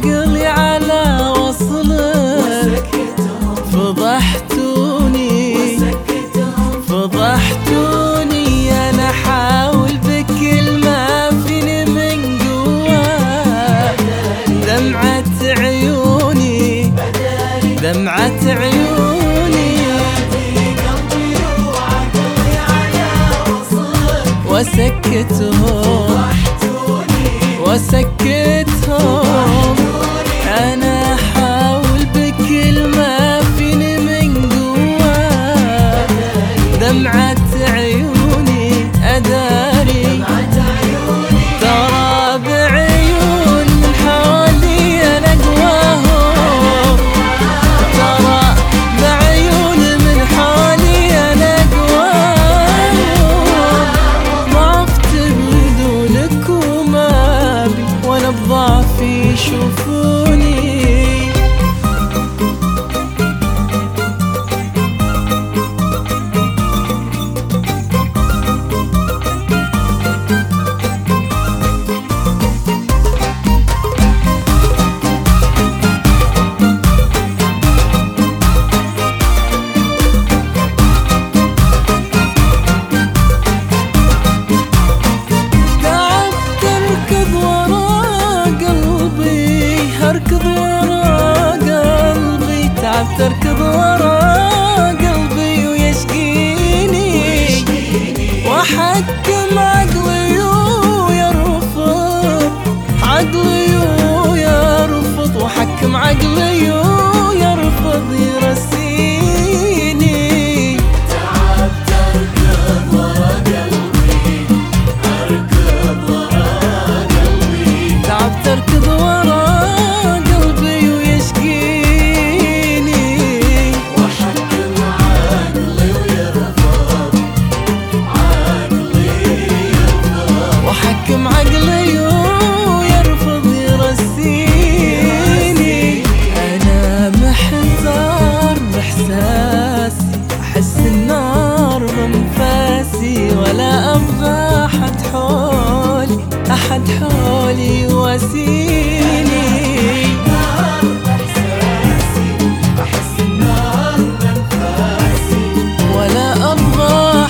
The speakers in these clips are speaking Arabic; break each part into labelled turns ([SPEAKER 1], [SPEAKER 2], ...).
[SPEAKER 1] عقلي على وصلك فضحتوني أنا أحاول بكل ما فيني من قوة دمعة عيوني وسكتهم أنا أحاول بكل ما فيني من قوة دمعة عيوني أداري ترى بعيون من حولي أنا أقواهم ترى بعيون من حولي أنا أقواهم ضعفت بدونك وما بي وأنا بضعفي يشوفوني تركض ورا قلبي ويشقيني واحكم عقلي ويرفض واحكم عقلي ويرفض يرسيني
[SPEAKER 2] تعبت اركض ورا قلبي
[SPEAKER 1] تعبت اركض ورا حكم عقلي ويرفض يرسيني أنا محتار بإحساسي أحس النار بأنفاسي ولا أبغى أحد حولي يواسيني ولا أبغى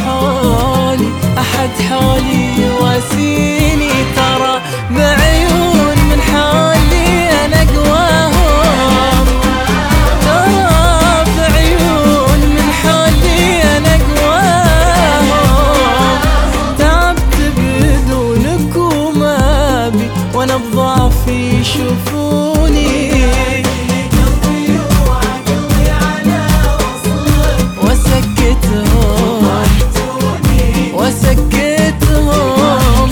[SPEAKER 1] أحد حولي يواسيني ترى بعيون من حولي أنا أقواهم ترى بعيون من حولي أنا أقواهم تعبت بدونك وما بي وأنا بضعفي يشوفوني وسكتهم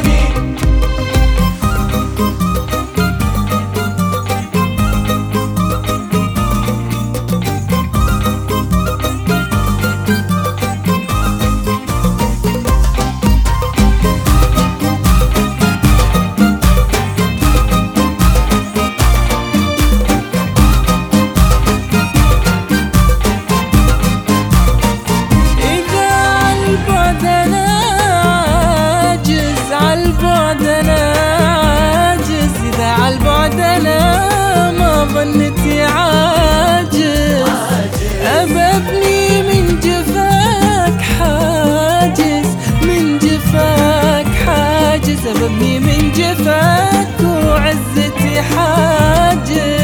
[SPEAKER 1] أنا ما ظنتي عاجز أببني من جفاك حاجز أببني من جفاك وعزتي حاجز